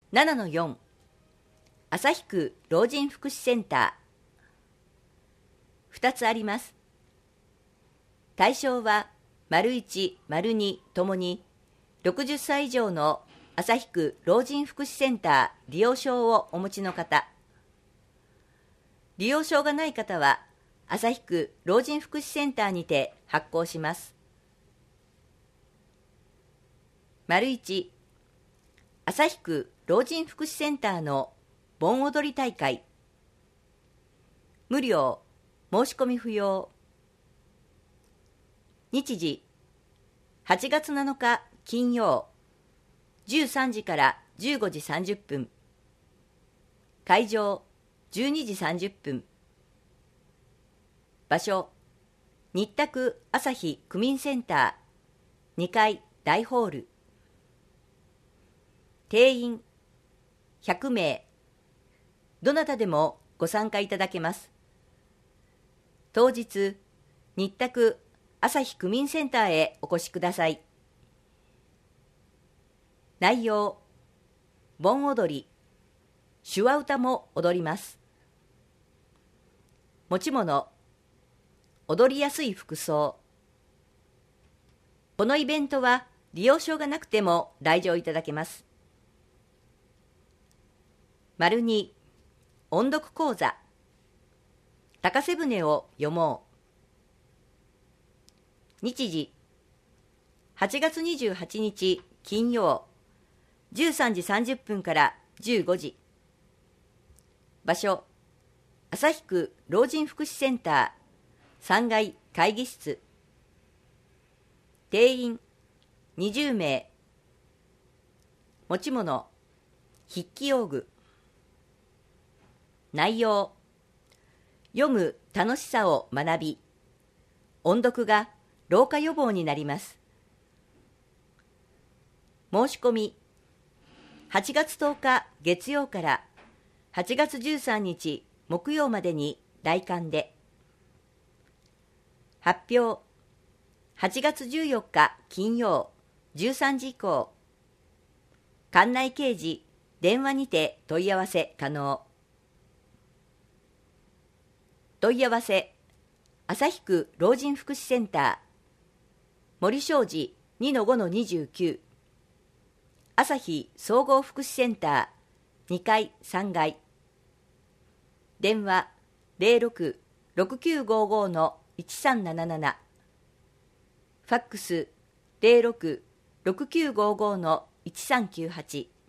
7-4 旭区老人福祉センター2つあります。対象は丸1、丸2ともに60歳以上の旭区老人福祉センター利用証をお持ちの方。利用証がない方は旭区老人福祉センターにて発行します。丸1、旭区老人福祉センターの盆踊り大会。無料、申し込み不要。日時、8月7日金曜、13時から15時30分。会場、12時30分。場所、日田区旭区民センター、2階大ホール。定員、100名。どなたでもご参加いただけます。当日、日田区旭区民センターへお越しください。内容、盆踊り、手話歌も踊ります。持ち物、踊りやすい服装。このイベントは利用証がなくても来場いただけます。丸2、音読講座。高瀬舟を読もう。日時、8月28日金曜、13時30分から15時。場所、旭区老人福祉センター、3階会議室。定員、20名。持ち物、筆記用具。内容、読む楽しさを学び、音読が老化予防になります。申し込み、8月10日月曜から8月13日木曜までに来館で。発表、8月14日金曜13時以降。館内掲示、電話にて問い合わせ可能。問い合わせ、旭区老人福祉センター、森正二 2-5-29、旭総合福祉センター、2階3階。電話、06-6955-1377。ファックス、06-6955-1398。